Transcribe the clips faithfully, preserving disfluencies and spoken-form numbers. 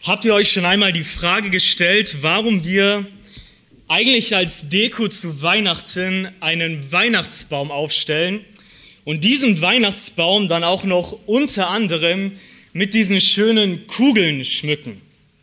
Habt ihr euch schon einmal die Frage gestellt, warum wir eigentlich als Deko zu Weihnachten einen Weihnachtsbaum aufstellen und diesen Weihnachtsbaum dann auch noch unter anderem mit diesen schönen Kugeln schmücken?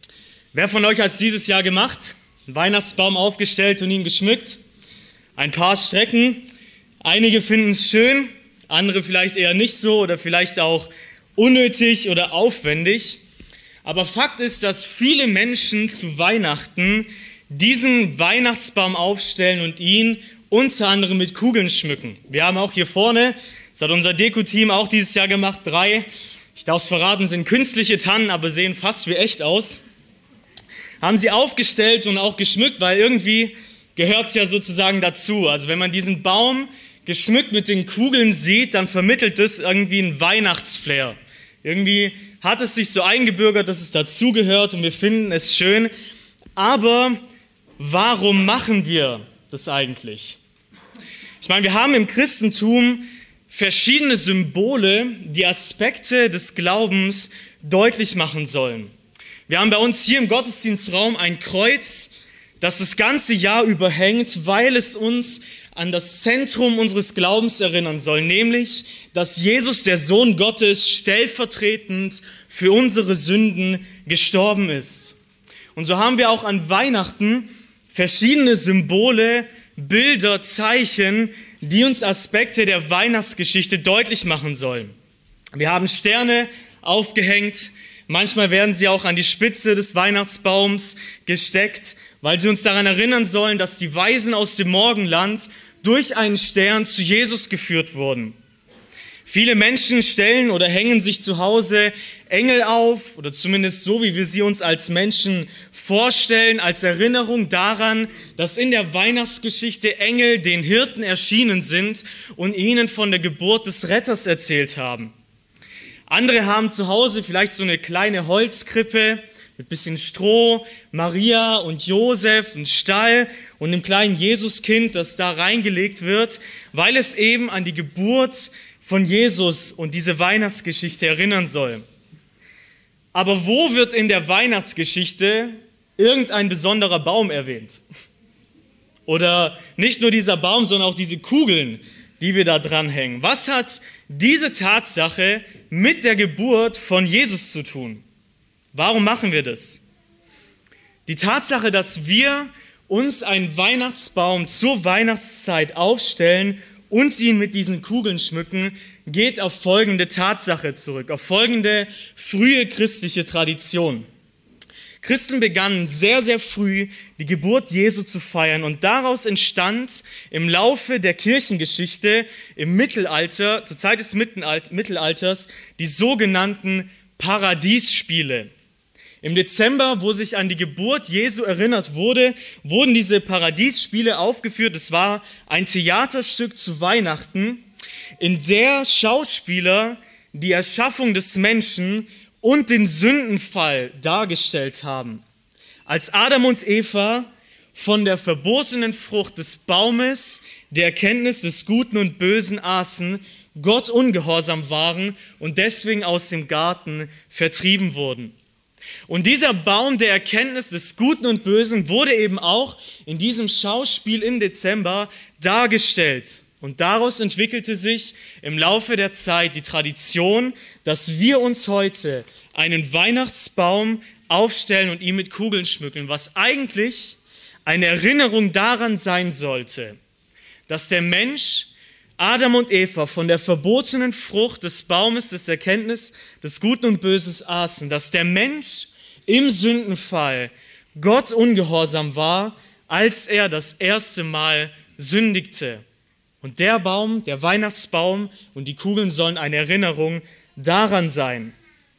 Wer von euch hat es dieses Jahr gemacht? Einen Weihnachtsbaum aufgestellt und ihn geschmückt? Ein paar Strecken. Einige finden es schön, andere vielleicht eher nicht so oder vielleicht auch unnötig oder aufwendig. Aber Fakt ist, dass viele Menschen zu Weihnachten diesen Weihnachtsbaum aufstellen und ihn unter anderem mit Kugeln schmücken. Wir haben auch hier vorne, das hat unser Deko-Team auch dieses Jahr gemacht, drei, ich darf es verraten, sind künstliche Tannen, aber sehen fast wie echt aus. Haben sie aufgestellt und auch geschmückt, weil irgendwie gehört es ja sozusagen dazu. Also wenn man diesen Baum geschmückt mit den Kugeln sieht, dann vermittelt das irgendwie einen Weihnachtsflair. Irgendwie hat es sich so eingebürgert, dass es dazugehört und wir finden es schön. Aber warum machen wir das eigentlich? Ich meine, wir haben im Christentum verschiedene Symbole, die Aspekte des Glaubens deutlich machen sollen. Wir haben bei uns hier im Gottesdienstraum ein Kreuz, das das ganze Jahr über hängt, weil es uns an das Zentrum unseres Glaubens erinnern soll, nämlich, dass Jesus, der Sohn Gottes, stellvertretend für unsere Sünden gestorben ist. Und so haben wir auch an Weihnachten verschiedene Symbole, Bilder, Zeichen, die uns Aspekte der Weihnachtsgeschichte deutlich machen sollen. Wir haben Sterne aufgehängt, manchmal werden sie auch an die Spitze des Weihnachtsbaums gesteckt, weil sie uns daran erinnern sollen, dass die Weisen aus dem Morgenland durch einen Stern zu Jesus geführt wurden. Viele Menschen stellen oder hängen sich zu Hause Engel auf, oder zumindest so, wie wir sie uns als Menschen vorstellen, als Erinnerung daran, dass in der Weihnachtsgeschichte Engel den Hirten erschienen sind und ihnen von der Geburt des Retters erzählt haben. Andere haben zu Hause vielleicht so eine kleine Holzkrippe mit bisschen Stroh, Maria und Josef, ein Stall und einem kleinen Jesuskind, das da reingelegt wird, weil es eben an die Geburt von Jesus und diese Weihnachtsgeschichte erinnern soll. Aber wo wird in der Weihnachtsgeschichte irgendein besonderer Baum erwähnt? Oder nicht nur dieser Baum, sondern auch diese Kugeln, die wir da dranhängen. Was hat diese Tatsache mit der Geburt von Jesus zu tun? Warum machen wir das? Die Tatsache, dass wir uns einen Weihnachtsbaum zur Weihnachtszeit aufstellen und ihn mit diesen Kugeln schmücken, geht auf folgende Tatsache zurück, auf folgende frühe christliche Tradition. Christen begannen sehr, sehr früh die Geburt Jesu zu feiern und daraus entstand im Laufe der Kirchengeschichte im Mittelalter, zur Zeit des Mittelalters, die sogenannten Paradiesspiele. Im Dezember, wo sich an die Geburt Jesu erinnert wurde, wurden diese Paradiesspiele aufgeführt. Es war ein Theaterstück zu Weihnachten, in der Schauspieler die Erschaffung des Menschen und den Sündenfall dargestellt haben. Als Adam und Eva von der verbotenen Frucht des Baumes der Erkenntnis des Guten und Bösen aßen, Gott ungehorsam waren und deswegen aus dem Garten vertrieben wurden. Und dieser Baum der Erkenntnis des Guten und Bösen wurde eben auch in diesem Schauspiel im Dezember dargestellt. Und daraus entwickelte sich im Laufe der Zeit die Tradition, dass wir uns heute einen Weihnachtsbaum aufstellen und ihn mit Kugeln schmücken, was eigentlich eine Erinnerung daran sein sollte, dass der Mensch, Adam und Eva, von der verbotenen Frucht des Baumes des Erkenntnis des Guten und Bösen aßen, dass der Mensch im Sündenfall Gott ungehorsam war, als er das erste Mal sündigte. Und der Baum, der Weihnachtsbaum und die Kugeln sollen eine Erinnerung daran sein.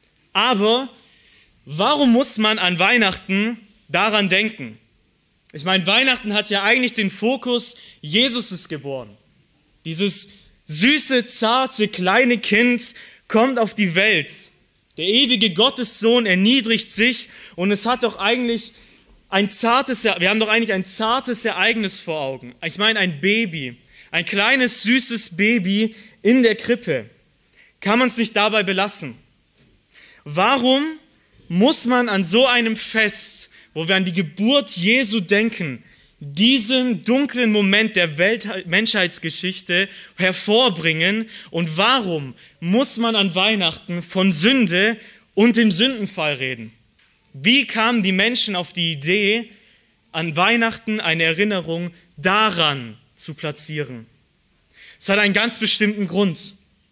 Aber warum muss man an Weihnachten daran denken? Ich meine, Weihnachten hat ja eigentlich den Fokus, Jesus ist geboren. Dieses süße, zarte, kleine Kind kommt auf die Welt. Der ewige Gottessohn erniedrigt sich und es hat doch eigentlich ein zartes, wir haben doch eigentlich ein zartes Ereignis vor Augen. Ich meine, ein Baby. Ein kleines, süßes Baby in der Krippe. Kann man es nicht dabei belassen? Warum muss man an so einem Fest, wo wir an die Geburt Jesu denken, diesen dunklen Moment der Welt- Menschheitsgeschichte hervorbringen? Und warum muss man an Weihnachten von Sünde und dem Sündenfall reden? Wie kamen die Menschen auf die Idee, an Weihnachten eine Erinnerung daran zu platzieren? Es hat einen ganz bestimmten Grund.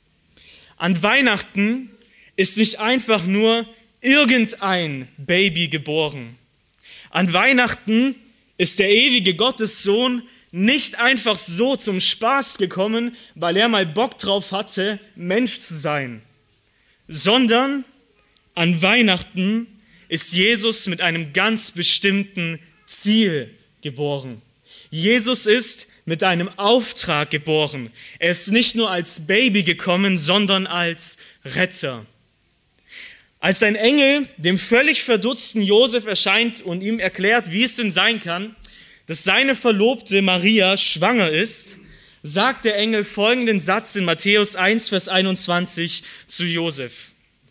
An Weihnachten ist nicht einfach nur irgendein Baby geboren. An Weihnachten ist der ewige Gottessohn nicht einfach so zum Spaß gekommen, weil er mal Bock drauf hatte, Mensch zu sein, sondern an Weihnachten ist Jesus mit einem ganz bestimmten Ziel geboren. Jesus ist mit einem Auftrag geboren. Er ist nicht nur als Baby gekommen, sondern als Retter. Als ein Engel dem völlig verdutzten Josef erscheint und ihm erklärt, wie es denn sein kann, dass seine Verlobte Maria schwanger ist, sagt der Engel folgenden Satz in Matthäus eins, Vers einundzwanzig zu Josef.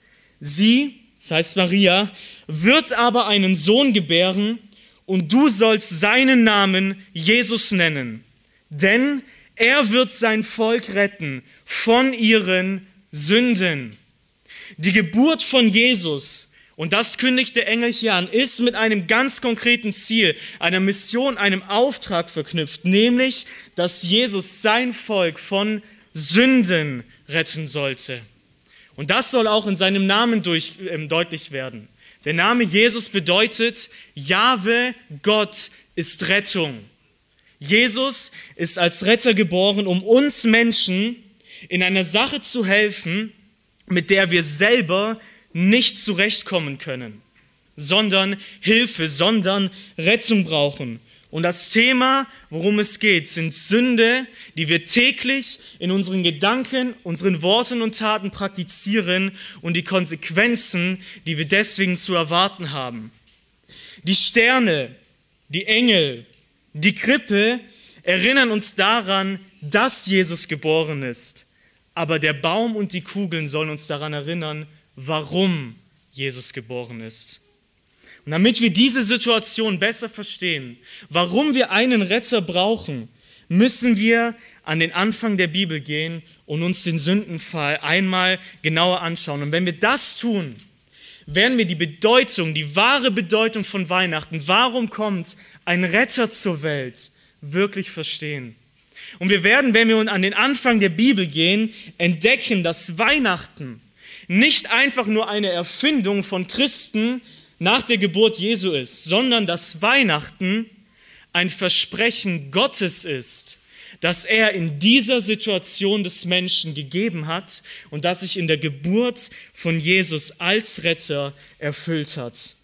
Sie, das heißt Maria, wird aber einen Sohn gebären und du sollst seinen Namen Jesus nennen, denn er wird sein Volk retten von ihren Sünden. Die Geburt von Jesus, und das kündigt der Engel hier an, ist mit einem ganz konkreten Ziel, einer Mission, einem Auftrag verknüpft, nämlich, dass Jesus sein Volk von Sünden retten sollte. Und das soll auch in seinem Namen durch, äh, deutlich werden. Der Name Jesus bedeutet, Jahwe, Gott ist Rettung. Jesus ist als Retter geboren, um uns Menschen in einer Sache zu helfen, mit der wir selber nicht zurechtkommen können, sondern Hilfe, sondern Rettung brauchen. Und das Thema, worum es geht, sind Sünde, die wir täglich in unseren Gedanken, unseren Worten und Taten praktizieren und die Konsequenzen, die wir deswegen zu erwarten haben. Die Sterne, die Engel, die Krippe erinnern uns daran, dass Jesus geboren ist. Aber der Baum und die Kugeln sollen uns daran erinnern, warum Jesus geboren ist. Und damit wir diese Situation besser verstehen, warum wir einen Retter brauchen, müssen wir an den Anfang der Bibel gehen und uns den Sündenfall einmal genauer anschauen. Und wenn wir das tun, werden wir die Bedeutung, die wahre Bedeutung von Weihnachten, warum kommt ein Retter zur Welt, wirklich verstehen. Und wir werden, wenn wir an den Anfang der Bibel gehen, entdecken, dass Weihnachten nicht einfach nur eine Erfindung von Christen nach der Geburt Jesu ist, sondern dass Weihnachten ein Versprechen Gottes ist, das er in dieser Situation des Menschen gegeben hat und das sich in der Geburt von Jesus als Retter erfüllt hat.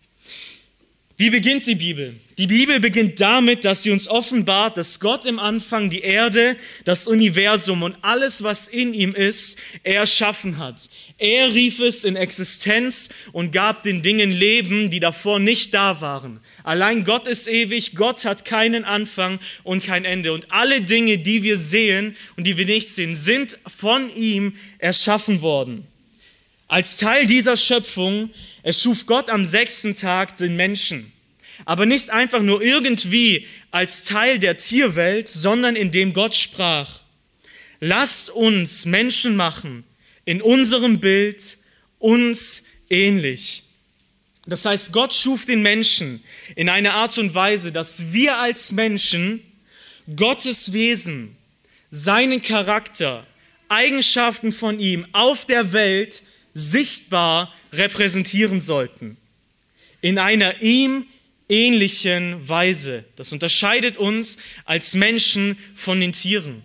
Wie beginnt die Bibel? Die Bibel beginnt damit, dass sie uns offenbart, dass Gott im Anfang die Erde, das Universum und alles, was in ihm ist, er erschaffen hat. Er rief es in Existenz und gab den Dingen Leben, die davor nicht da waren. Allein Gott ist ewig, Gott hat keinen Anfang und kein Ende. Und alle Dinge, die wir sehen und die wir nicht sehen, sind von ihm erschaffen worden. Als Teil dieser Schöpfung erschuf Gott am sechsten Tag den Menschen. Aber nicht einfach nur irgendwie als Teil der Tierwelt, sondern indem Gott sprach: Lasst uns Menschen machen, in unserem Bild, uns ähnlich. Das heißt, Gott schuf den Menschen in einer Art und Weise, dass wir als Menschen Gottes Wesen, seinen Charakter, Eigenschaften von ihm auf der Welt sichtbar repräsentieren sollten. In einer ihm ähnlichen Weise. Das unterscheidet uns als Menschen von den Tieren.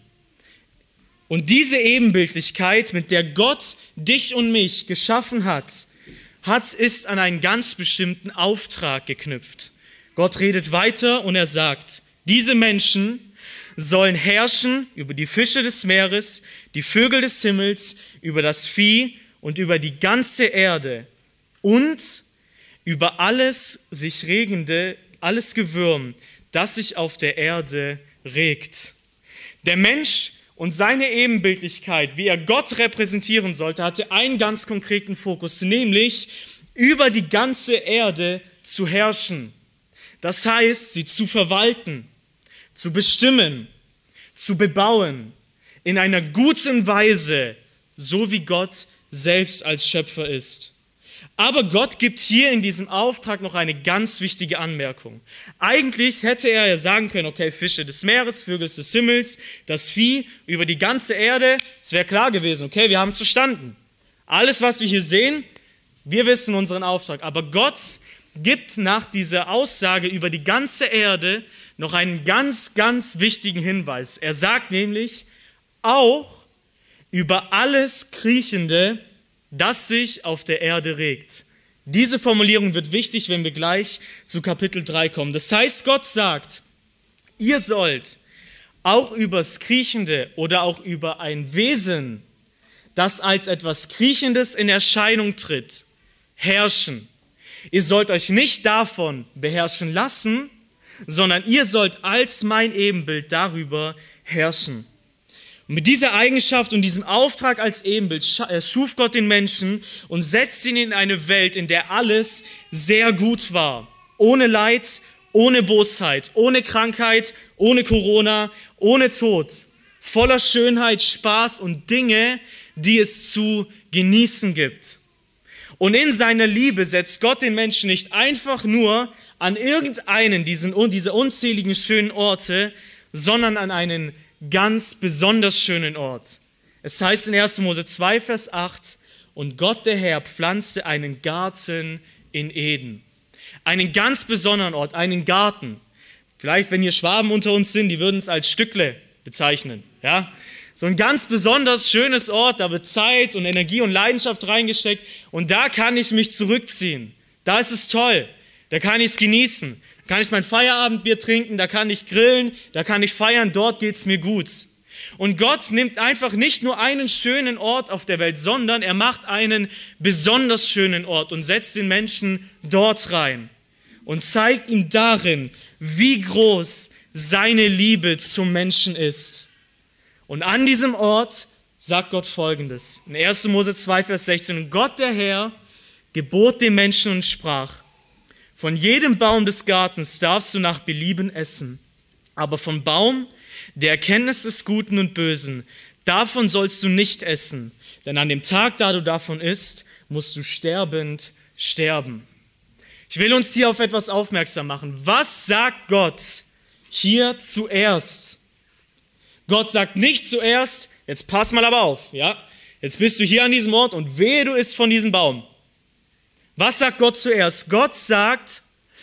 Und diese Ebenbildlichkeit, mit der Gott dich und mich geschaffen hat, hat, ist an einen ganz bestimmten Auftrag geknüpft. Gott redet weiter und er sagt, diese Menschen sollen herrschen über die Fische des Meeres, die Vögel des Himmels, über das Vieh und über die ganze Erde und über alles sich regende, alles Gewürm, das sich auf der Erde regt. Der Mensch und seine Ebenbildlichkeit, wie er Gott repräsentieren sollte, hatte einen ganz konkreten Fokus, nämlich über die ganze Erde zu herrschen. Das heißt, sie zu verwalten, zu bestimmen, zu bebauen, in einer guten Weise, so wie Gott selbst als Schöpfer ist. Aber Gott gibt hier in diesem Auftrag noch eine ganz wichtige Anmerkung. Eigentlich hätte er ja sagen können, okay, Fische des Meeres, Vögel des Himmels, das Vieh über die ganze Erde, es wäre klar gewesen, okay, wir haben es verstanden. Alles, was wir hier sehen, wir wissen unseren Auftrag. Aber Gott gibt nach dieser Aussage über die ganze Erde noch einen ganz, ganz wichtigen Hinweis. Er sagt nämlich, auch über alles Kriechende, das sich auf der Erde regt. Diese Formulierung wird wichtig, wenn wir gleich zu Kapitel drei kommen. Das heißt, Gott sagt, ihr sollt auch übers Kriechende oder auch über ein Wesen, das als etwas Kriechendes in Erscheinung tritt, herrschen. Ihr sollt euch nicht davon beherrschen lassen, sondern ihr sollt als mein Ebenbild darüber herrschen. Und mit dieser Eigenschaft und diesem Auftrag als Ebenbild schuf Gott den Menschen und setzte ihn in eine Welt, in der alles sehr gut war. Ohne Leid, ohne Bosheit, ohne Krankheit, ohne Corona, ohne Tod. Voller Schönheit, Spaß und Dinge, die es zu genießen gibt. Und in seiner Liebe setzt Gott den Menschen nicht einfach nur an irgendeinen diesen, dieser unzähligen schönen Orte, sondern an einen ganz besonders schönen Ort. Es heißt in erster Mose zwei, Vers acht, und Gott der Herr pflanzte einen Garten in Eden. Einen ganz besonderen Ort, einen Garten. Vielleicht, wenn hier Schwaben unter uns sind, die würden es als Stückle bezeichnen. Ja? So ein ganz besonders schönes Ort, da wird Zeit und Energie und Leidenschaft reingesteckt und da kann ich mich zurückziehen. Da ist es toll, da kann ich es genießen. Da kann ich mein Feierabendbier trinken, da kann ich grillen, da kann ich feiern, dort geht es mir gut. Und Gott nimmt einfach nicht nur einen schönen Ort auf der Welt, sondern er macht einen besonders schönen Ort und setzt den Menschen dort rein und zeigt ihm darin, wie groß seine Liebe zum Menschen ist. Und an diesem Ort sagt Gott Folgendes, in erster Mose zwei, Vers sechzehn, und Gott der Herr gebot den Menschen und sprach, von jedem Baum des Gartens darfst du nach Belieben essen, aber vom Baum der Erkenntnis des Guten und Bösen, davon sollst du nicht essen, denn an dem Tag, da du davon isst, musst du sterbend sterben. Ich will uns hier auf etwas aufmerksam machen. Was sagt Gott hier zuerst? Gott sagt nicht zuerst, jetzt pass mal aber auf, ja? Jetzt bist du hier an diesem Ort und wehe, du isst von diesem Baum. Was sagt Gott zuerst? Gott sagt,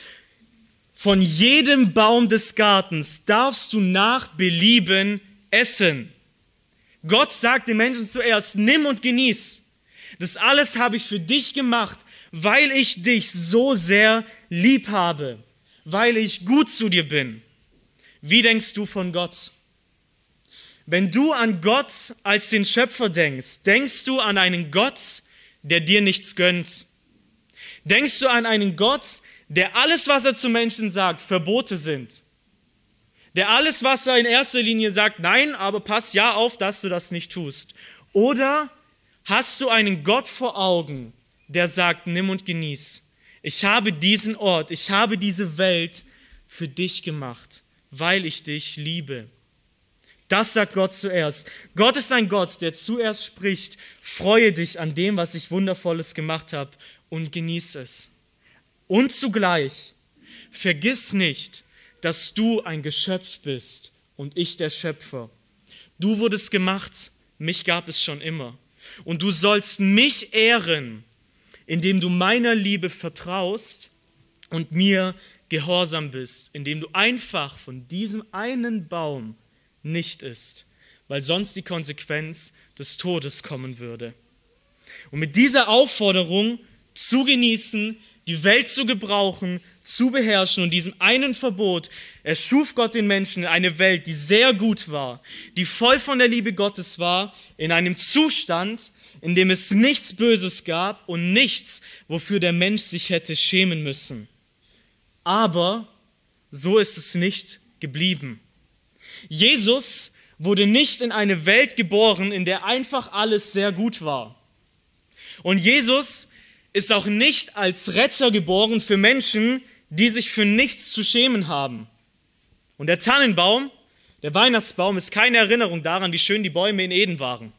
von jedem Baum des Gartens darfst du nach Belieben essen. Gott sagt den Menschen zuerst, nimm und genieß. Das alles habe ich für dich gemacht, weil ich dich so sehr lieb habe, weil ich gut zu dir bin. Wie denkst du von Gott? Wenn du an Gott als den Schöpfer denkst, denkst du an einen Gott, der dir nichts gönnt. Denkst du an einen Gott, der alles, was er zu Menschen sagt, Verbote sind? Der alles, was er in erster Linie sagt, nein, aber pass ja auf, dass du das nicht tust. Oder hast du einen Gott vor Augen, der sagt, nimm und genieß. Ich habe diesen Ort, ich habe diese Welt für dich gemacht, weil ich dich liebe. Das sagt Gott zuerst. Gott ist ein Gott, der zuerst spricht, freue dich an dem, was ich Wundervolles gemacht habe und genieße es. Und zugleich, vergiss nicht, dass du ein Geschöpf bist und ich der Schöpfer. Du wurdest gemacht, mich gab es schon immer. Und du sollst mich ehren, indem du meiner Liebe vertraust und mir gehorsam bist, indem du einfach von diesem einen Baum nicht isst, weil sonst die Konsequenz des Todes kommen würde. Und mit dieser Aufforderung zu genießen, die Welt zu gebrauchen, zu beherrschen und diesem einen Verbot erschuf Gott den Menschen in eine Welt, die sehr gut war, die voll von der Liebe Gottes war, in einem Zustand, in dem es nichts Böses gab und nichts, wofür der Mensch sich hätte schämen müssen. Aber so ist es nicht geblieben. Jesus wurde nicht in eine Welt geboren, in der einfach alles sehr gut war. Und Jesus ist auch nicht als Retter geboren für Menschen, die sich für nichts zu schämen haben. Und der Tannenbaum, der Weihnachtsbaum, ist keine Erinnerung daran, wie schön die Bäume in Eden waren.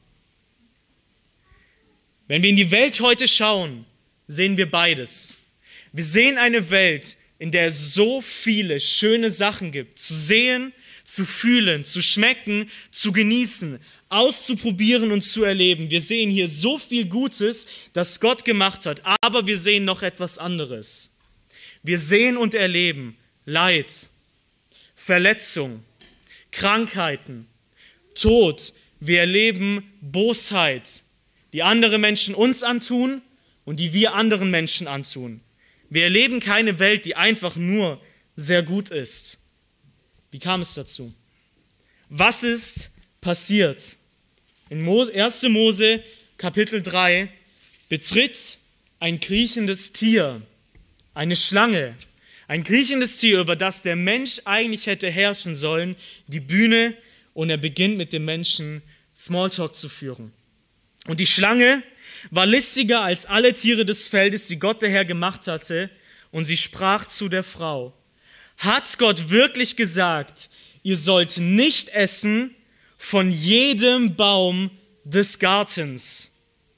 Wenn wir in die Welt heute schauen, sehen wir beides. Wir sehen eine Welt, in der es so viele schöne Sachen gibt, zu sehen, zu fühlen, zu schmecken, zu genießen, auszuprobieren und zu erleben. Wir sehen hier so viel Gutes, das Gott gemacht hat, aber wir sehen noch etwas anderes. Wir sehen und erleben Leid, Verletzung, Krankheiten, Tod. Wir erleben Bosheit, die andere Menschen uns antun und die wir anderen Menschen antun. Wir erleben keine Welt, die einfach nur sehr gut ist. Wie kam es dazu? Was ist passiert? In erster Mose Kapitel drei betritt ein kriechendes Tier, eine Schlange, ein kriechendes Tier, über das der Mensch eigentlich hätte herrschen sollen, die Bühne, und er beginnt mit dem Menschen Smalltalk zu führen. Und die Schlange war listiger als alle Tiere des Feldes, die Gott der Herr gemacht hatte, und sie sprach zu der Frau: Hat Gott wirklich gesagt, ihr sollt nicht essen von jedem Baum des Gartens?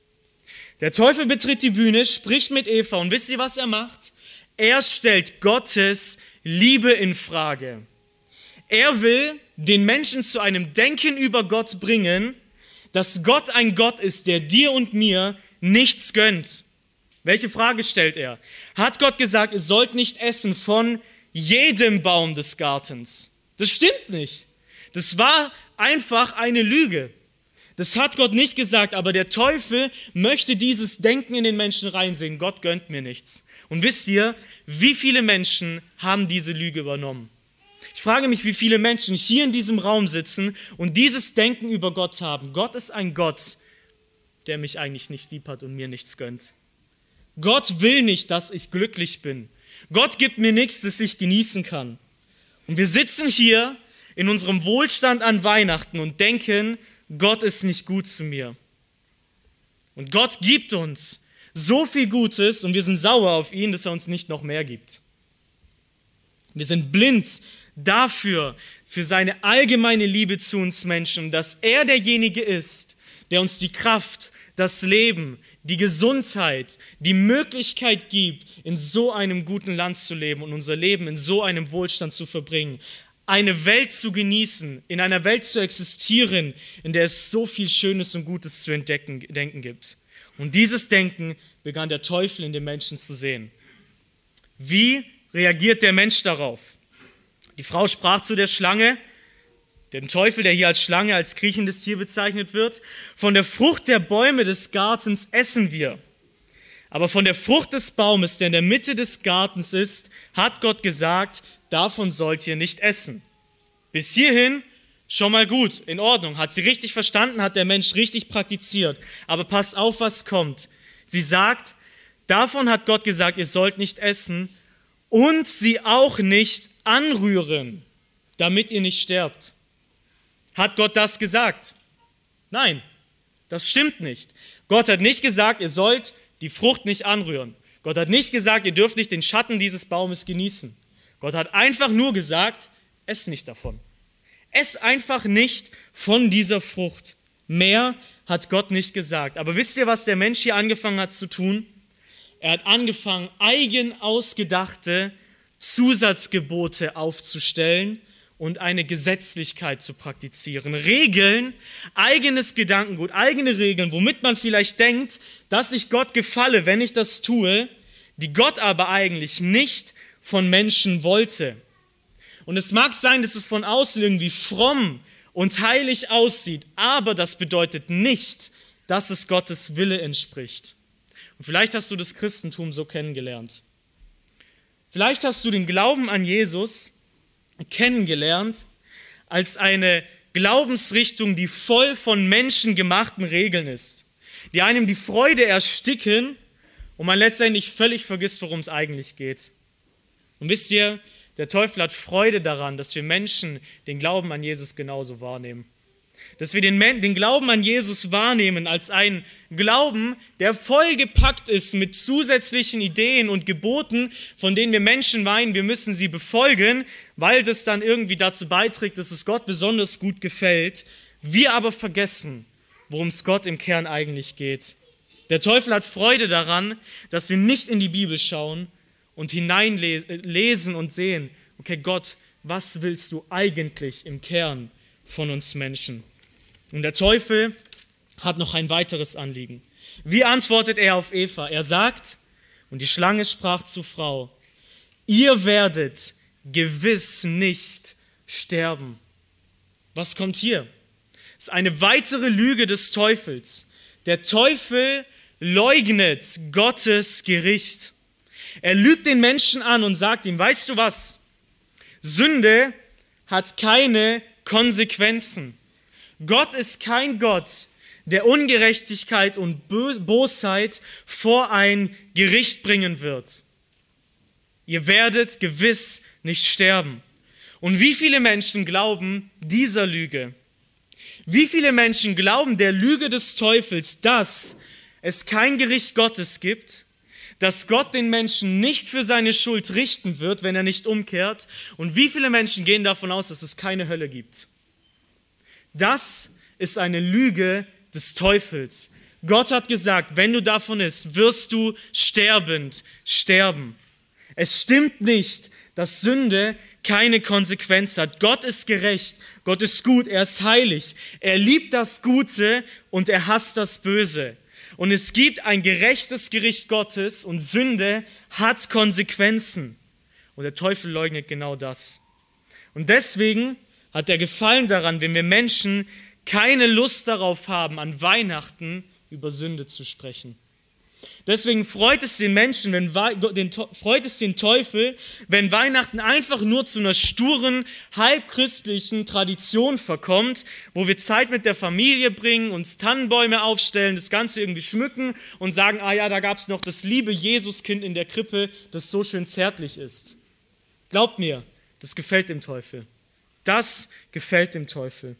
Der Teufel betritt die Bühne, spricht mit Eva, und wisst ihr, was er macht? Er stellt Gottes Liebe in Frage. Er will den Menschen zu einem Denken über Gott bringen, dass Gott ein Gott ist, der dir und mir nichts gönnt. Welche Frage stellt er? Hat Gott gesagt, ihr sollt nicht essen von jedem Baum des Gartens? Das stimmt nicht. Das war einfach eine Lüge. Das hat Gott nicht gesagt, aber der Teufel möchte dieses Denken in den Menschen reinsehen. Gott gönnt mir nichts. Und wisst ihr, wie viele Menschen haben diese Lüge übernommen? Ich frage mich, wie viele Menschen hier in diesem Raum sitzen und dieses Denken über Gott haben. Gott ist ein Gott, der mich eigentlich nicht lieb hat und mir nichts gönnt. Gott will nicht, dass ich glücklich bin. Gott gibt mir nichts, das ich genießen kann. Und wir sitzen hier in unserem Wohlstand an Weihnachten und denken, Gott ist nicht gut zu mir. Und Gott gibt uns so viel Gutes und wir sind sauer auf ihn, dass er uns nicht noch mehr gibt. Wir sind blind dafür, für seine allgemeine Liebe zu uns Menschen, dass er derjenige ist, der uns die Kraft, das Leben, die Gesundheit, die Möglichkeit gibt, in so einem guten Land zu leben und unser Leben in so einem Wohlstand zu verbringen. Eine Welt zu genießen, in einer Welt zu existieren, in der es so viel Schönes und Gutes zu entdecken, denken gibt. Und dieses Denken begann der Teufel in den Menschen zu sehen. Wie reagiert der Mensch darauf? Die Frau sprach zu der Schlange, dem Teufel, der hier als Schlange, als kriechendes Tier bezeichnet wird: Von der Frucht der Bäume des Gartens essen wir. Aber von der Frucht des Baumes, der in der Mitte des Gartens ist, hat Gott gesagt, davon sollt ihr nicht essen. Bis hierhin schon mal gut, in Ordnung. Hat sie richtig verstanden, hat der Mensch richtig praktiziert. Aber passt auf, was kommt. Sie sagt, davon hat Gott gesagt, ihr sollt nicht essen und sie auch nicht anrühren, damit ihr nicht sterbt. Hat Gott das gesagt? Nein, das stimmt nicht. Gott hat nicht gesagt, ihr sollt die Frucht nicht anrühren. Gott hat nicht gesagt, ihr dürft nicht den Schatten dieses Baumes genießen. Gott hat einfach nur gesagt, ess nicht davon. Ess einfach nicht von dieser Frucht. Mehr hat Gott nicht gesagt. Aber wisst ihr, was der Mensch hier angefangen hat zu tun? Er hat angefangen, eigen ausgedachte Zusatzgebote aufzustellen und eine Gesetzlichkeit zu praktizieren. Regeln, eigenes Gedankengut, eigene Regeln, womit man vielleicht denkt, dass ich Gott gefalle, wenn ich das tue, die Gott aber eigentlich nicht von Menschen wollte. Und es mag sein, dass es von außen irgendwie fromm und heilig aussieht, aber das bedeutet nicht, dass es Gottes Wille entspricht. Und vielleicht hast du das Christentum so kennengelernt. Vielleicht hast du den Glauben an Jesus kennengelernt als eine Glaubensrichtung, die voll von menschengemachten Regeln ist, die einem die Freude ersticken und man letztendlich völlig vergisst, worum es eigentlich geht. Und wisst ihr, der Teufel hat Freude daran, dass wir Menschen den Glauben an Jesus genauso wahrnehmen. Dass wir den, den Glauben an Jesus wahrnehmen als einen Glauben, der vollgepackt ist mit zusätzlichen Ideen und Geboten, von denen wir Menschen meinen, wir müssen sie befolgen, weil das dann irgendwie dazu beiträgt, dass es Gott besonders gut gefällt. Wir aber vergessen, worum es Gott im Kern eigentlich geht. Der Teufel hat Freude daran, dass wir nicht in die Bibel schauen und hineinlesen und sehen, okay Gott, was willst du eigentlich im Kern von uns Menschen? Und der Teufel hat noch ein weiteres Anliegen. Wie antwortet er auf Eva? Er sagt, und die Schlange sprach zur Frau, ihr werdet gewiss nicht sterben. Was kommt hier? Es ist eine weitere Lüge des Teufels. Der Teufel leugnet Gottes Gericht. Er lügt den Menschen an und sagt ihm, weißt du was? Sünde hat keine Konsequenzen. Gott ist kein Gott, der Ungerechtigkeit und Bosheit vor ein Gericht bringen wird. Ihr werdet gewiss nicht sterben. Und wie viele Menschen glauben dieser Lüge? Wie viele Menschen glauben der Lüge des Teufels, dass es kein Gericht Gottes gibt, dass Gott den Menschen nicht für seine Schuld richten wird, wenn er nicht umkehrt? Und wie viele Menschen gehen davon aus, dass es keine Hölle gibt? Das ist eine Lüge des Teufels. Gott hat gesagt, wenn du davon isst, wirst du sterbend sterben. Es stimmt nicht, dass Sünde keine Konsequenz hat. Gott ist gerecht, Gott ist gut, er ist heilig. Er liebt das Gute und er hasst das Böse. Und es gibt ein gerechtes Gericht Gottes und Sünde hat Konsequenzen. Und der Teufel leugnet genau das. Und deswegen hat er Gefallen daran, wenn wir Menschen keine Lust darauf haben, an Weihnachten über Sünde zu sprechen. Deswegen freut es den Menschen, wenn, den, freut es den Teufel, wenn Weihnachten einfach nur zu einer sturen, halbchristlichen Tradition verkommt, wo wir Zeit mit der Familie bringen, uns Tannenbäume aufstellen, das Ganze irgendwie schmücken und sagen, ah ja, da gab es noch das liebe Jesuskind in der Krippe, das so schön zärtlich ist. Glaubt mir, das gefällt dem Teufel. Das gefällt dem Teufel.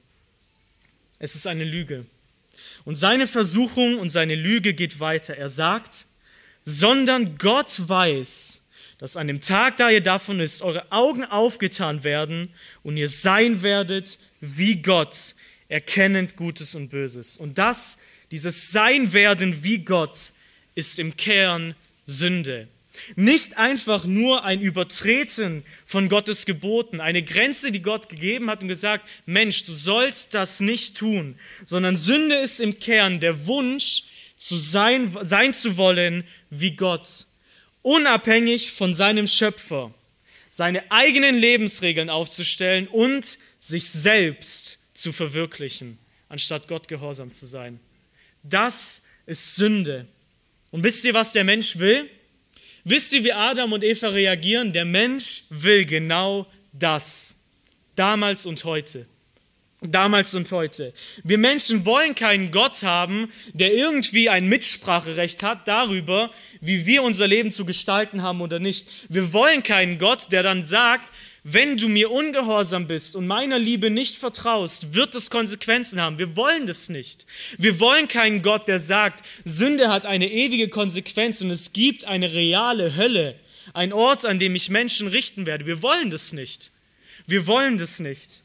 Es ist eine Lüge. Und seine Versuchung und seine Lüge geht weiter. Er sagt, sondern Gott weiß, dass an dem Tag, da ihr davon isst, eure Augen aufgetan werden und ihr sein werdet wie Gott, erkennend Gutes und Böses. Und das, dieses Sein-Werden wie Gott, ist im Kern Sünde. Nicht einfach nur ein Übertreten von Gottes Geboten, eine Grenze, die Gott gegeben hat und gesagt, Mensch, du sollst das nicht tun, sondern Sünde ist im Kern der Wunsch, zu sein, sein zu wollen wie Gott, unabhängig von seinem Schöpfer, seine eigenen Lebensregeln aufzustellen und sich selbst zu verwirklichen, anstatt Gott gehorsam zu sein. Das ist Sünde. Und wisst ihr, was der Mensch will? Wisst ihr, wie Adam und Eva reagieren? Der Mensch will genau das. Damals und heute. Damals und heute. Wir Menschen wollen keinen Gott haben, der irgendwie ein Mitspracherecht hat darüber, wie wir unser Leben zu gestalten haben oder nicht. Wir wollen keinen Gott, der dann sagt, wenn du mir ungehorsam bist und meiner Liebe nicht vertraust, wird es Konsequenzen haben. Wir wollen das nicht. Wir wollen keinen Gott, der sagt, Sünde hat eine ewige Konsequenz und es gibt eine reale Hölle, ein Ort, an dem ich Menschen richten werde. Wir wollen das nicht. Wir wollen das nicht.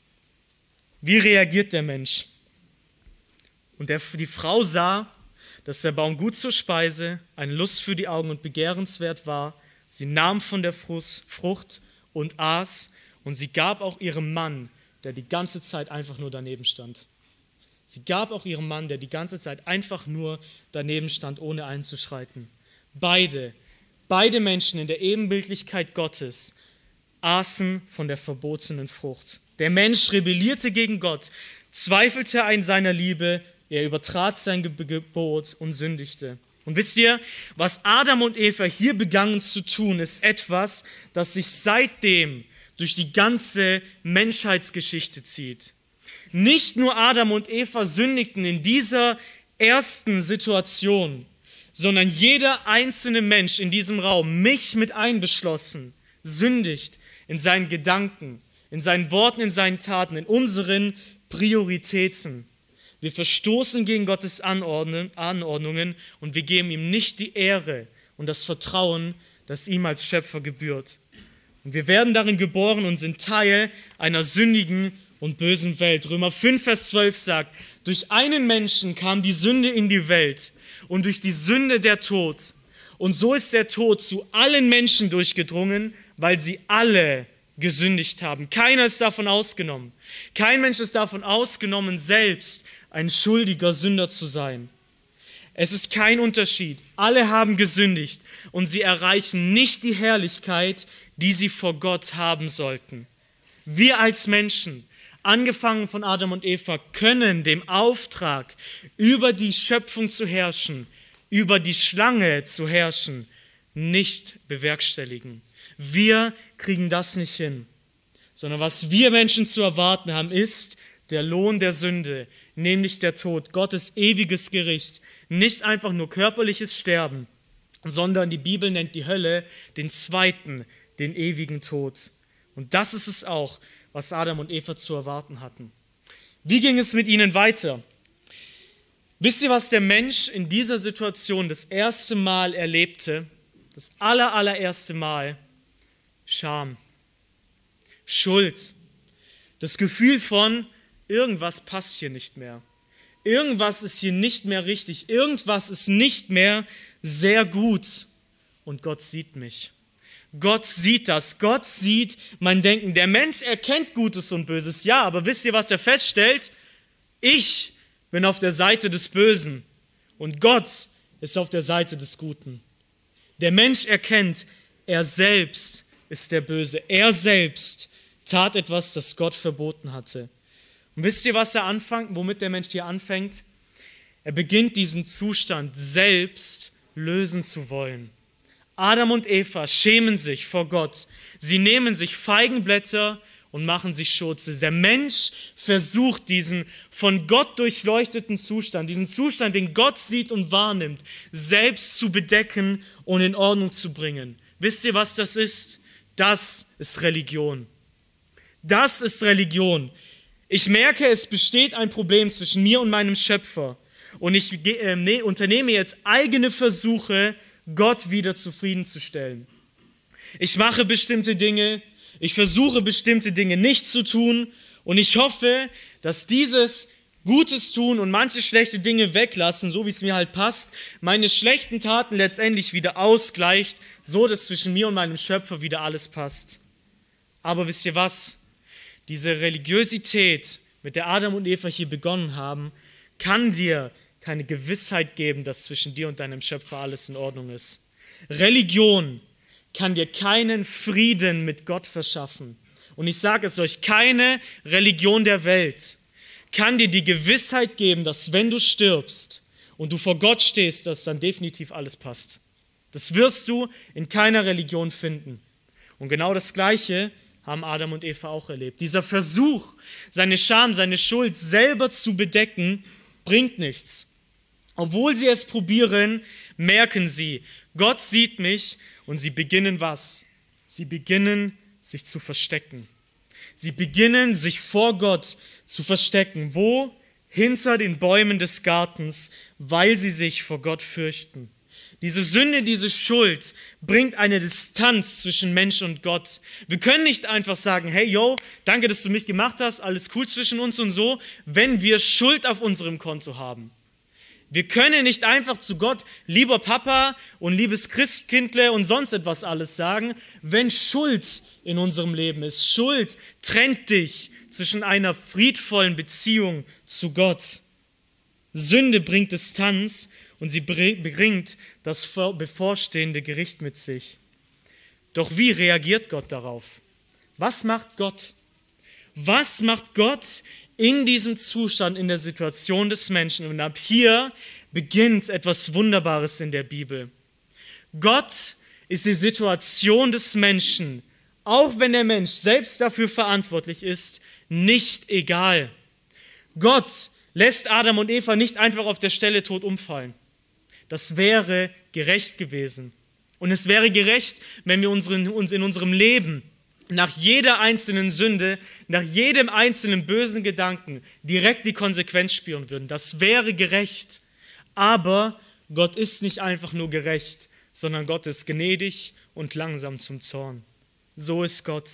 Wie reagiert der Mensch? Und der, die Frau sah, dass der Baum gut zur Speise, eine Lust für die Augen und begehrenswert war. Sie nahm von der Frucht und aß, und sie gab auch ihrem Mann, der die ganze Zeit einfach nur daneben stand. Sie gab auch ihrem Mann, der die ganze Zeit einfach nur daneben stand, ohne einzuschreiten. Beide, beide Menschen in der Ebenbildlichkeit Gottes aßen von der verbotenen Frucht. Der Mensch rebellierte gegen Gott, zweifelte an seiner Liebe, er übertrat sein Gebot und sündigte. Und wisst ihr, was Adam und Eva hier begannen zu tun, ist etwas, das sich seitdem durch die ganze Menschheitsgeschichte zieht. Nicht nur Adam und Eva sündigten in dieser ersten Situation, sondern jeder einzelne Mensch in diesem Raum, mich mit einbeschlossen, sündigt in seinen Gedanken, in seinen Worten, in seinen Taten, in unseren Prioritäten. Wir verstoßen gegen Gottes Anordnungen und wir geben ihm nicht die Ehre und das Vertrauen, das ihm als Schöpfer gebührt. Und wir werden darin geboren und sind Teil einer sündigen und bösen Welt. Römer fünf, Vers zwölf sagt, durch einen Menschen kam die Sünde in die Welt und durch die Sünde der Tod. Und so ist der Tod zu allen Menschen durchgedrungen, weil sie alle gesündigt haben. Keiner ist davon ausgenommen. Kein Mensch ist davon ausgenommen, selbst ein schuldiger Sünder zu sein. Es ist kein Unterschied. Alle haben gesündigt und sie erreichen nicht die Herrlichkeit, die sie vor Gott haben sollten. Wir als Menschen, angefangen von Adam und Eva, können dem Auftrag, über die Schöpfung zu herrschen, über die Schlange zu herrschen, nicht bewerkstelligen. Wir kriegen das nicht hin, sondern was wir Menschen zu erwarten haben, ist der Lohn der Sünde, nämlich der Tod, Gottes ewiges Gericht. Nicht einfach nur körperliches Sterben, sondern die Bibel nennt die Hölle den zweiten, den ewigen Tod. Und das ist es auch, was Adam und Eva zu erwarten hatten. Wie ging es mit ihnen weiter? Wisst ihr, was der Mensch in dieser Situation das erste Mal erlebte? Das aller, allererste Mal? Scham, Schuld, das Gefühl von, irgendwas passt hier nicht mehr. Irgendwas ist hier nicht mehr richtig. Irgendwas ist nicht mehr sehr gut. Und Gott sieht mich. Gott sieht das. Gott sieht mein Denken. Der Mensch erkennt Gutes und Böses. Ja, aber wisst ihr, was er feststellt? Ich bin auf der Seite des Bösen. Und Gott ist auf der Seite des Guten. Der Mensch erkennt, er selbst ist der Böse. Er selbst tat etwas, das Gott verboten hatte. Und wisst ihr, was er anfängt, womit der Mensch hier anfängt? Er beginnt diesen Zustand selbst lösen zu wollen. Adam und Eva schämen sich vor Gott. Sie nehmen sich Feigenblätter und machen sich Schurze. Der Mensch versucht, diesen von Gott durchleuchteten Zustand, diesen Zustand, den Gott sieht und wahrnimmt, selbst zu bedecken und in Ordnung zu bringen. Wisst ihr, was das ist? Das ist Religion. Das ist Religion. Ich merke, es besteht ein Problem zwischen mir und meinem Schöpfer. Und ich äh, ne, unternehme jetzt eigene Versuche, Gott wieder zufriedenzustellen. Ich mache bestimmte Dinge, ich versuche bestimmte Dinge nicht zu tun und ich hoffe, dass dieses Gutes tun und manche schlechte Dinge weglassen, so wie es mir halt passt, meine schlechten Taten letztendlich wieder ausgleicht, so dass zwischen mir und meinem Schöpfer wieder alles passt. Aber wisst ihr was? Diese Religiosität, mit der Adam und Eva hier begonnen haben, kann dir keine Gewissheit geben, dass zwischen dir und deinem Schöpfer alles in Ordnung ist. Religion kann dir keinen Frieden mit Gott verschaffen. Und ich sage es euch, keine Religion der Welt kann dir die Gewissheit geben, dass wenn du stirbst und du vor Gott stehst, dass dann definitiv alles passt. Das wirst du in keiner Religion finden. Und genau das Gleiche haben Adam und Eva auch erlebt. Dieser Versuch, seine Scham, seine Schuld selber zu bedecken, bringt nichts. Obwohl sie es probieren, merken sie, Gott sieht mich und sie beginnen was? Sie beginnen, sich zu verstecken. Sie beginnen, sich vor Gott zu verstecken. Wo? Hinter den Bäumen des Gartens, weil sie sich vor Gott fürchten. Diese Sünde, diese Schuld bringt eine Distanz zwischen Mensch und Gott. Wir können nicht einfach sagen, hey, yo, danke, dass du mich gemacht hast, alles cool zwischen uns und so, wenn wir Schuld auf unserem Konto haben. Wir können nicht einfach zu Gott, lieber Papa und liebes Christkindle und sonst etwas alles sagen, wenn Schuld in unserem Leben ist. Schuld trennt dich zwischen einer friedvollen Beziehung zu Gott. Sünde bringt Distanz und sie bringt das bevorstehende Gericht mit sich. Doch wie reagiert Gott darauf? Was macht Gott? Was macht Gott in diesem Zustand, in der Situation des Menschen? Und ab hier beginnt etwas Wunderbares in der Bibel. Gott ist die Situation des Menschen, auch wenn der Mensch selbst dafür verantwortlich ist, nicht egal. Gott lässt Adam und Eva nicht einfach auf der Stelle tot umfallen. Das wäre gerecht gewesen. Und es wäre gerecht, wenn wir unseren, uns in unserem Leben nach jeder einzelnen Sünde, nach jedem einzelnen bösen Gedanken direkt die Konsequenz spüren würden. Das wäre gerecht. Aber Gott ist nicht einfach nur gerecht, sondern Gott ist gnädig und langsam zum Zorn. So ist Gott.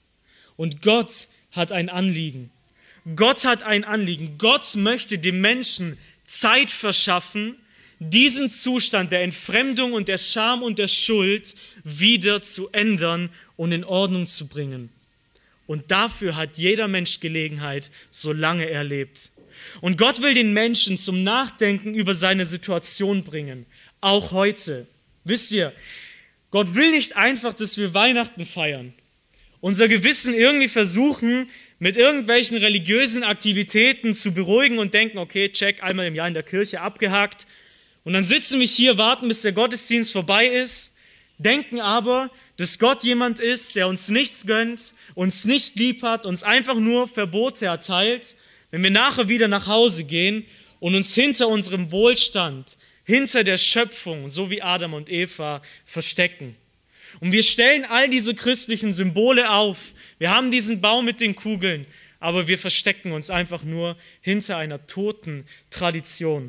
Und Gott hat ein Anliegen. Gott hat ein Anliegen. Gott möchte dem Menschen Zeit verschaffen, diesen Zustand der Entfremdung und der Scham und der Schuld wieder zu ändern und in Ordnung zu bringen. Und dafür hat jeder Mensch Gelegenheit, solange er lebt. Und Gott will den Menschen zum Nachdenken über seine Situation bringen, auch heute. Wisst ihr, Gott will nicht einfach, dass wir Weihnachten feiern, unser Gewissen irgendwie versuchen, mit irgendwelchen religiösen Aktivitäten zu beruhigen und denken, okay, check, einmal im Jahr in der Kirche abgehakt. Und dann sitzen wir hier, warten, bis der Gottesdienst vorbei ist, denken aber, dass Gott jemand ist, der uns nichts gönnt, uns nicht lieb hat, uns einfach nur Verbote erteilt, wenn wir nachher wieder nach Hause gehen und uns hinter unserem Wohlstand, hinter der Schöpfung, so wie Adam und Eva, verstecken. Und wir stellen all diese christlichen Symbole auf. Wir haben diesen Baum mit den Kugeln, aber wir verstecken uns einfach nur hinter einer toten Tradition.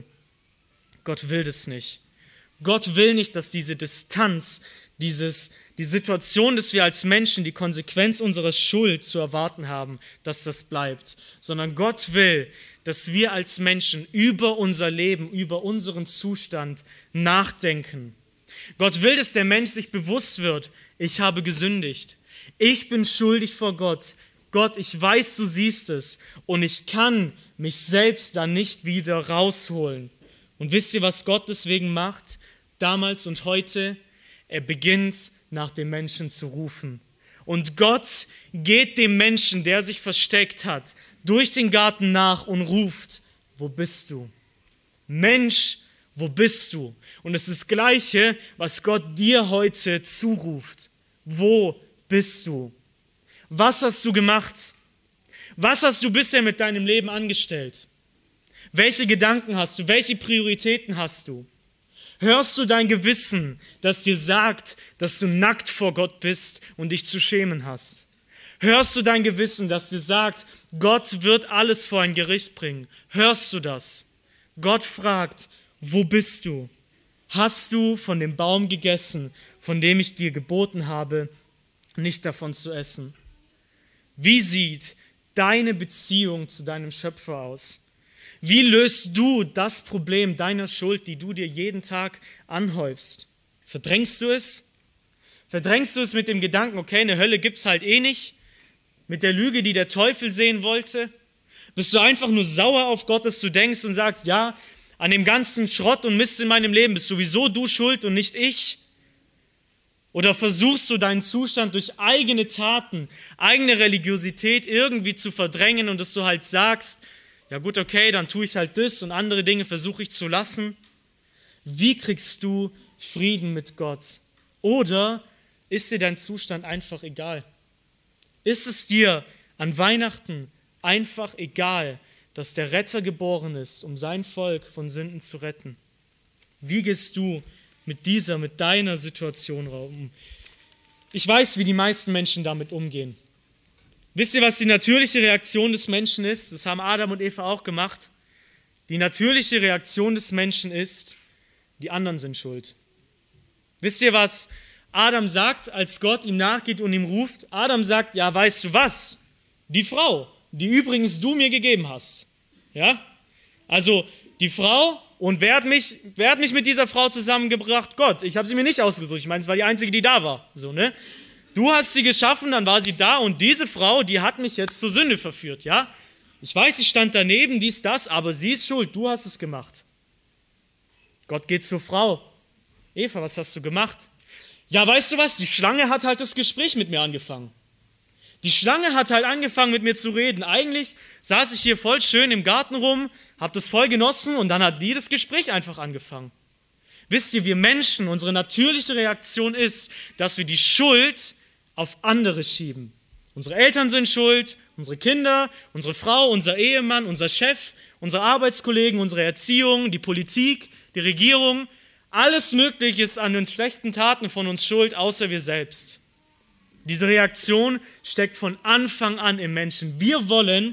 Gott will das nicht. Gott will nicht, dass diese Distanz, dieses, die Situation, dass wir als Menschen die Konsequenz unserer Schuld zu erwarten haben, dass das bleibt, sondern Gott will, dass wir als Menschen über unser Leben, über unseren Zustand nachdenken. Gott will, dass der Mensch sich bewusst wird, ich habe gesündigt. Ich bin schuldig vor Gott. Gott, ich weiß, du siehst es und ich kann mich selbst da nicht wieder rausholen. Und wisst ihr, was Gott deswegen macht? Damals und heute, er beginnt nach dem Menschen zu rufen. Und Gott geht dem Menschen, der sich versteckt hat, durch den Garten nach und ruft, wo bist du? Mensch, wo bist du? Und es ist das Gleiche, was Gott dir heute zuruft. Wo bist du? Was hast du gemacht? Was hast du bisher mit deinem Leben angestellt? Welche Gedanken hast du? Welche Prioritäten hast du? Hörst du dein Gewissen, das dir sagt, dass du nackt vor Gott bist und dich zu schämen hast? Hörst du dein Gewissen, das dir sagt, Gott wird alles vor ein Gericht bringen? Hörst du das? Gott fragt, wo bist du? Hast du von dem Baum gegessen, von dem ich dir geboten habe, nicht davon zu essen? Wie sieht deine Beziehung zu deinem Schöpfer aus? Wie löst du das Problem deiner Schuld, die du dir jeden Tag anhäufst? Verdrängst du es? Verdrängst du es mit dem Gedanken, okay, eine Hölle gibt es halt eh nicht? Mit der Lüge, die der Teufel sehen wollte? Bist du einfach nur sauer auf Gott, dass du denkst und sagst, ja, an dem ganzen Schrott und Mist in meinem Leben bist sowieso du schuld und nicht ich? Oder versuchst du deinen Zustand durch eigene Taten, eigene Religiosität irgendwie zu verdrängen und dass du halt sagst, ja gut, okay, dann tue ich halt das und andere Dinge versuche ich zu lassen? Wie kriegst du Frieden mit Gott? Oder ist dir dein Zustand einfach egal? Ist es dir an Weihnachten einfach egal, dass der Retter geboren ist, um sein Volk von Sünden zu retten? Wie gehst du mit dieser, mit deiner Situation um? Ich weiß, wie die meisten Menschen damit umgehen. Wisst ihr, was die natürliche Reaktion des Menschen ist? Das haben Adam und Eva auch gemacht. Die natürliche Reaktion des Menschen ist, die anderen sind schuld. Wisst ihr, was Adam sagt, als Gott ihm nachgeht und ihm ruft? Adam sagt, ja, weißt du was? Die Frau, die übrigens du mir gegeben hast. Ja? Also die Frau, und wer hat mich, wer hat mich mit dieser Frau zusammengebracht? Gott. Ich habe sie mir nicht ausgesucht. Ich meine, es war die einzige, die da war. So, ne? Du hast sie geschaffen, dann war sie da und diese Frau, die hat mich jetzt zur Sünde verführt. Ja? Ich weiß, ich stand daneben, dies, das, aber sie ist schuld. Du hast es gemacht. Gott geht zur Frau. Eva, was hast du gemacht? Ja, weißt du was? Die Schlange hat halt das Gespräch mit mir angefangen. Die Schlange hat halt angefangen, mit mir zu reden. Eigentlich saß ich hier voll schön im Garten rum, habe das voll genossen und dann hat die das Gespräch einfach angefangen. Wisst ihr, wir Menschen, unsere natürliche Reaktion ist, dass wir die Schuld auf andere schieben. Unsere Eltern sind schuld, unsere Kinder, unsere Frau, unser Ehemann, unser Chef, unsere Arbeitskollegen, unsere Erziehung, die Politik, die Regierung. Alles Mögliche ist an den schlechten Taten von uns schuld, außer wir selbst. Diese Reaktion steckt von Anfang an im Menschen. Wir wollen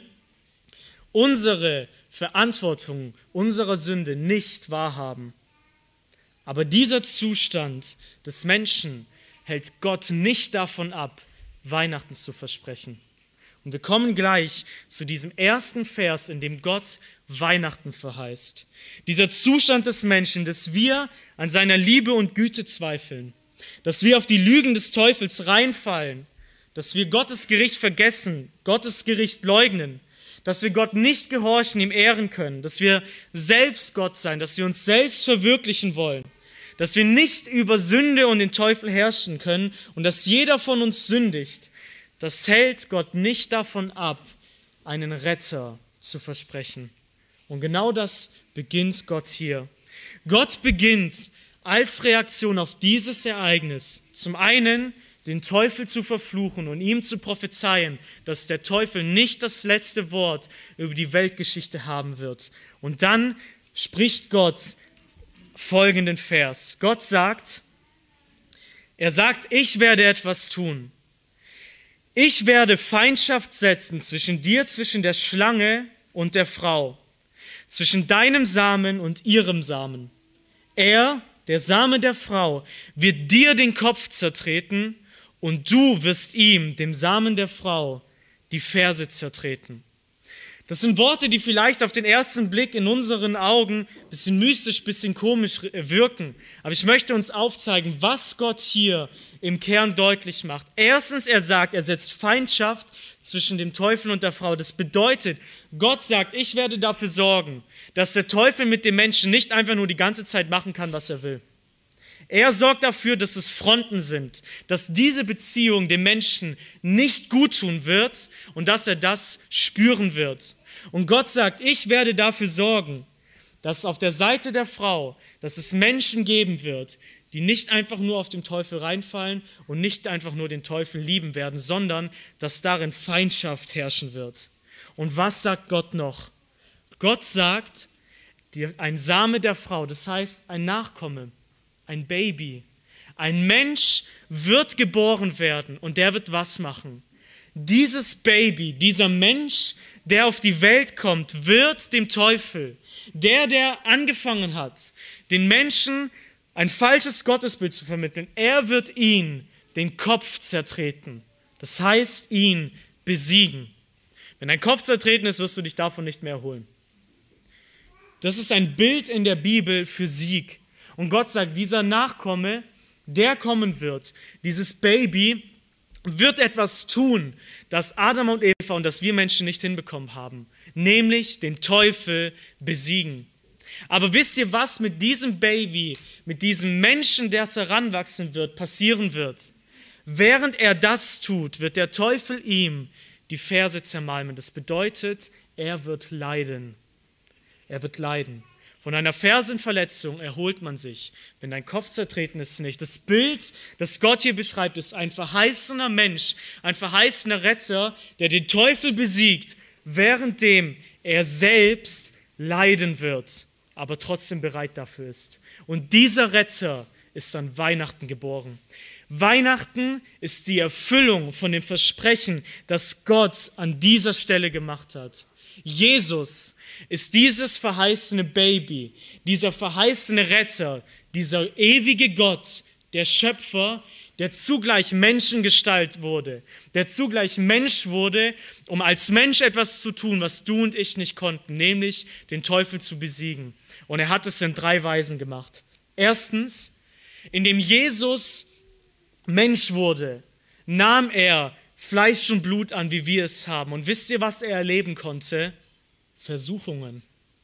unsere Verantwortung, unserer Sünde nicht wahrhaben. Aber dieser Zustand des Menschen hält Gott nicht davon ab, Weihnachten zu versprechen. Und wir kommen gleich zu diesem ersten Vers, in dem Gott Weihnachten verheißt. Dieser Zustand des Menschen, dass wir an seiner Liebe und Güte zweifeln, dass wir auf die Lügen des Teufels reinfallen, dass wir Gottes Gericht vergessen, Gottes Gericht leugnen, dass wir Gott nicht gehorchen, ihm ehren können, dass wir selbst Gott sein, dass wir uns selbst verwirklichen wollen, dass wir nicht über Sünde und den Teufel herrschen können und dass jeder von uns sündigt. Das hält Gott nicht davon ab, einen Retter zu versprechen. Und genau das beginnt Gott hier. Gott beginnt als Reaktion auf dieses Ereignis zum einen den Teufel zu verfluchen und ihm zu prophezeien, dass der Teufel nicht das letzte Wort über die Weltgeschichte haben wird. Und dann spricht Gott folgenden Vers. Gott sagt, er sagt, ich werde etwas tun. Ich werde Feindschaft setzen zwischen dir, zwischen der Schlange und der Frau, zwischen deinem Samen und ihrem Samen. Er, der Same der Frau, wird dir den Kopf zertreten und du wirst ihm, dem Samen der Frau, die Ferse zertreten. Das sind Worte, die vielleicht auf den ersten Blick in unseren Augen ein bisschen mystisch, ein bisschen komisch wirken. Aber ich möchte uns aufzeigen, was Gott hier im Kern deutlich macht. Erstens, er sagt, er setzt Feindschaft zwischen dem Teufel und der Frau. Das bedeutet, Gott sagt, ich werde dafür sorgen, dass der Teufel mit dem Menschen nicht einfach nur die ganze Zeit machen kann, was er will. Er sorgt dafür, dass es Fronten sind, dass diese Beziehung dem Menschen nicht gut tun wird und dass er das spüren wird. Und Gott sagt, ich werde dafür sorgen, dass auf der Seite der Frau, dass es Menschen geben wird, die nicht einfach nur auf den Teufel reinfallen und nicht einfach nur den Teufel lieben werden, sondern dass darin Feindschaft herrschen wird. Und was sagt Gott noch? Gott sagt, ein Same der Frau, das heißt ein Nachkomme, ein Baby, ein Mensch wird geboren werden und der wird was machen? Dieses Baby, dieser Mensch, der auf die Welt kommt, wird dem Teufel, der, der angefangen hat, den Menschen ein falsches Gottesbild zu vermitteln, er wird ihn den Kopf zertreten. Das heißt, ihn besiegen. Wenn dein Kopf zertreten ist, wirst du dich davon nicht mehr erholen. Das ist ein Bild in der Bibel für Sieg. Und Gott sagt, dieser Nachkomme, der kommen wird, dieses Baby, wird etwas tun, das Adam und Eva und das wir Menschen nicht hinbekommen haben, nämlich den Teufel besiegen. Aber wisst ihr, was mit diesem Baby, mit diesem Menschen, der es heranwachsen wird, passieren wird? Während er das tut, wird der Teufel ihm die Ferse zermalmen. Das bedeutet, er wird leiden. Er wird leiden. Von einer Fersenverletzung erholt man sich, wenn dein Kopf zertreten ist nicht. Das Bild, das Gott hier beschreibt, ist ein verheißener Mensch, ein verheißener Retter, der den Teufel besiegt, währenddem er selbst leiden wird, aber trotzdem bereit dafür ist. Und dieser Retter ist an Weihnachten geboren. Weihnachten ist die Erfüllung von dem Versprechen, das Gott an dieser Stelle gemacht hat. Jesus ist dieses verheißene Baby, dieser verheißene Retter, dieser ewige Gott, der Schöpfer, der zugleich Menschengestalt wurde, der zugleich Mensch wurde, um als Mensch etwas zu tun, was du und ich nicht konnten, nämlich den Teufel zu besiegen. Und er hat es in drei Weisen gemacht. Erstens, indem Jesus Mensch wurde, nahm er Fleisch und Blut an, wie wir es haben. Und wisst ihr, was er erleben konnte? Versuchungen.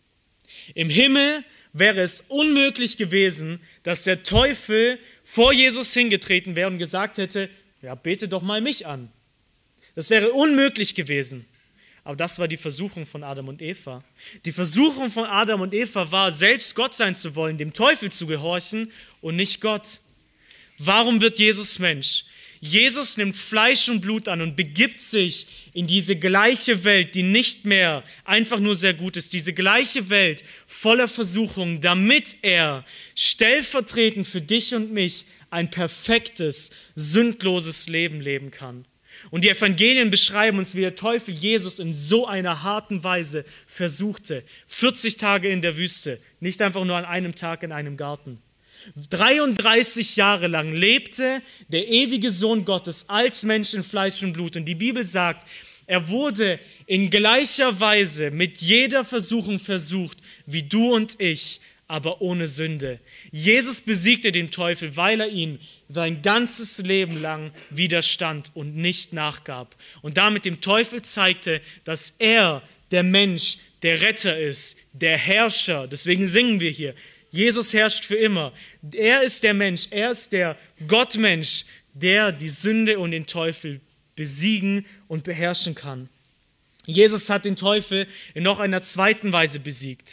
Im Himmel wäre es unmöglich gewesen, dass der Teufel vor Jesus hingetreten wäre und gesagt hätte, ja, bete doch mal mich an. Das wäre unmöglich gewesen. Aber das war die Versuchung von Adam und Eva. Die Versuchung von Adam und Eva war, selbst Gott sein zu wollen, dem Teufel zu gehorchen und nicht Gott. Warum wird Jesus Mensch? Jesus nimmt Fleisch und Blut an und begibt sich in diese gleiche Welt, die nicht mehr einfach nur sehr gut ist, diese gleiche Welt voller Versuchungen, damit er stellvertretend für dich und mich ein perfektes, sündloses Leben leben kann. Und die Evangelien beschreiben uns, wie der Teufel Jesus in so einer harten Weise versuchte. vierzig Tage in der Wüste, nicht einfach nur an einem Tag in einem Garten. dreiunddreißig Jahre lang lebte der ewige Sohn Gottes als Mensch in Fleisch und Blut. Und die Bibel sagt, er wurde in gleicher Weise mit jeder Versuchung versucht, wie du und ich, aber ohne Sünde. Jesus besiegte den Teufel, weil er ihm sein ganzes Leben lang widerstand und nicht nachgab. Und damit dem Teufel zeigte, dass er, der Mensch, der Retter ist, der Herrscher. Deswegen singen wir hier, Jesus herrscht für immer. Er ist der Mensch, er ist der Gottmensch, der die Sünde und den Teufel besiegen und beherrschen kann. Jesus hat den Teufel in noch einer zweiten Weise besiegt.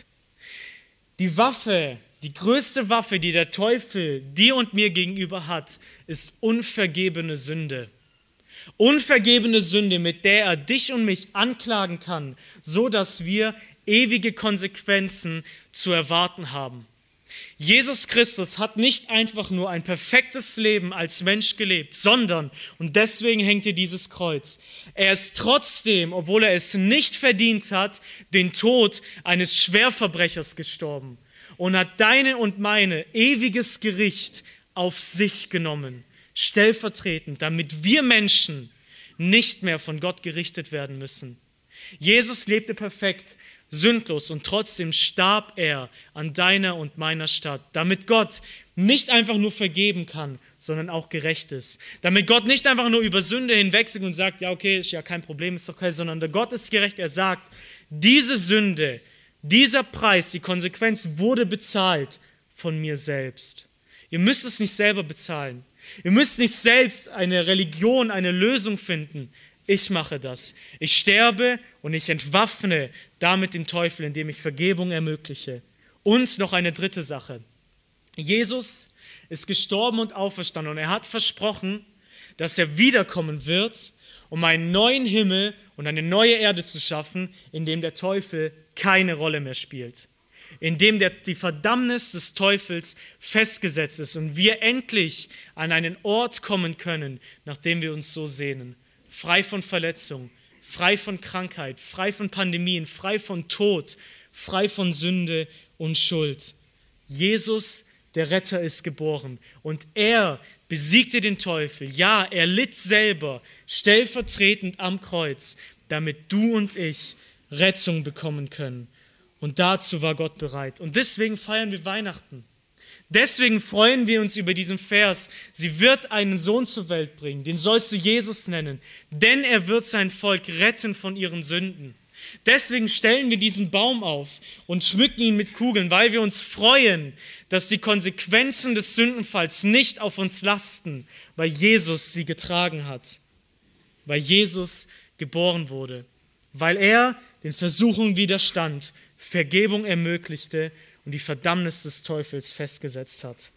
Die Waffe, die größte Waffe, die der Teufel dir und mir gegenüber hat, ist unvergebene Sünde. Unvergebene Sünde, mit der er dich und mich anklagen kann, so dass wir ewige Konsequenzen zu erwarten haben. Jesus Christus hat nicht einfach nur ein perfektes Leben als Mensch gelebt, sondern, und deswegen hängt hier dieses Kreuz, er ist trotzdem, obwohl er es nicht verdient hat, den Tod eines Schwerverbrechers gestorben und hat deine und meine ewiges Gericht auf sich genommen, stellvertretend, damit wir Menschen nicht mehr von Gott gerichtet werden müssen. Jesus lebte perfekt, sündlos und trotzdem starb er an deiner und meiner Stadt, damit Gott nicht einfach nur vergeben kann, sondern auch gerecht ist. Damit Gott nicht einfach nur über Sünde hinwegsieht und sagt, ja okay, ist ja kein Problem, ist doch okay, sondern der Gott ist gerecht, er sagt, diese Sünde, dieser Preis, die Konsequenz wurde bezahlt von mir selbst. Ihr müsst es nicht selber bezahlen. Ihr müsst nicht selbst eine Religion, eine Lösung finden. Ich mache das. Ich sterbe und ich entwaffne damit den Teufel, indem ich Vergebung ermögliche. Und noch eine dritte Sache. Jesus ist gestorben und auferstanden und er hat versprochen, dass er wiederkommen wird, um einen neuen Himmel und eine neue Erde zu schaffen, in dem der Teufel keine Rolle mehr spielt. In dem der, die Verdammnis des Teufels festgesetzt ist und wir endlich an einen Ort kommen können, nach dem wir uns so sehnen. Frei von Verletzung, frei von Krankheit, frei von Pandemien, frei von Tod, frei von Sünde und Schuld. Jesus, der Retter, ist geboren und er besiegte den Teufel. Ja, er litt selber stellvertretend am Kreuz, damit du und ich Rettung bekommen können. Und dazu war Gott bereit. Und deswegen feiern wir Weihnachten. Deswegen freuen wir uns über diesen Vers. Sie wird einen Sohn zur Welt bringen, den sollst du Jesus nennen, denn er wird sein Volk retten von ihren Sünden. Deswegen stellen wir diesen Baum auf und schmücken ihn mit Kugeln, weil wir uns freuen, dass die Konsequenzen des Sündenfalls nicht auf uns lasten, weil Jesus sie getragen hat, weil Jesus geboren wurde, weil er den Versuchungen widerstand, Vergebung ermöglichte und die Verdammnis des Teufels festgesetzt hat.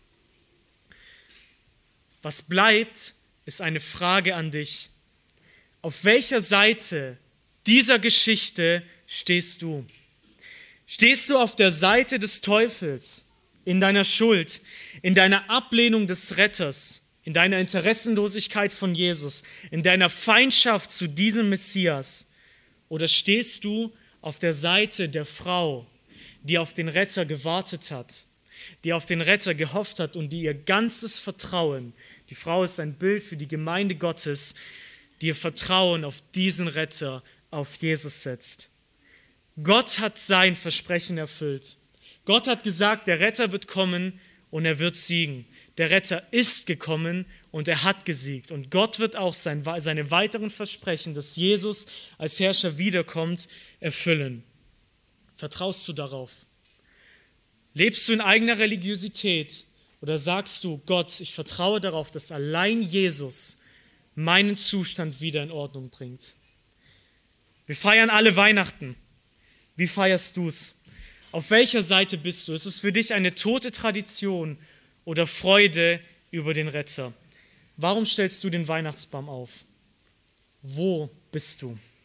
Was bleibt, ist eine Frage an dich. Auf welcher Seite dieser Geschichte stehst du? Stehst du auf der Seite des Teufels, in deiner Schuld, in deiner Ablehnung des Retters, in deiner Interessenlosigkeit von Jesus, in deiner Feindschaft zu diesem Messias? Oder stehst du auf der Seite der Frau, die auf den Retter gewartet hat, die auf den Retter gehofft hat und die ihr ganzes Vertrauen, die Frau ist ein Bild für die Gemeinde Gottes, die ihr Vertrauen auf diesen Retter, auf Jesus setzt. Gott hat sein Versprechen erfüllt. Gott hat gesagt, der Retter wird kommen und er wird siegen. Der Retter ist gekommen und er hat gesiegt. Und Gott wird auch sein, seine weiteren Versprechen, dass Jesus als Herrscher wiederkommt, erfüllen. Vertraust du darauf? Lebst du in eigener Religiosität oder sagst du, Gott, ich vertraue darauf, dass allein Jesus meinen Zustand wieder in Ordnung bringt? Wir feiern alle Weihnachten. Wie feierst du es? Auf welcher Seite bist du? Ist es für dich eine tote Tradition oder Freude über den Retter? Warum stellst du den Weihnachtsbaum auf? Wo bist du?